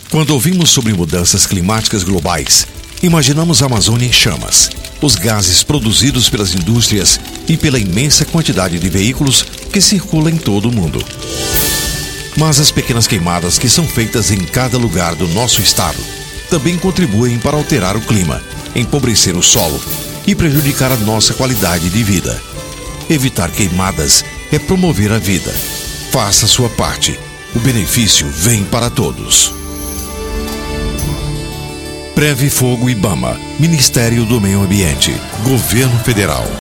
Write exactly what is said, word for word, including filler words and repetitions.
Quando ouvimos sobre mudanças climáticas globais, imaginamos a Amazônia em chamas, os gases produzidos pelas indústrias e pela imensa quantidade de veículos que circulam em todo o mundo. Mas as pequenas queimadas que são feitas em cada lugar do nosso estado também contribuem para alterar o clima, empobrecer o solo e prejudicar a nossa qualidade de vida. Evitar queimadas é promover a vida. Faça a sua parte. O benefício vem para todos. Preve Fogo Ibama, Ministério do Meio Ambiente, Governo Federal.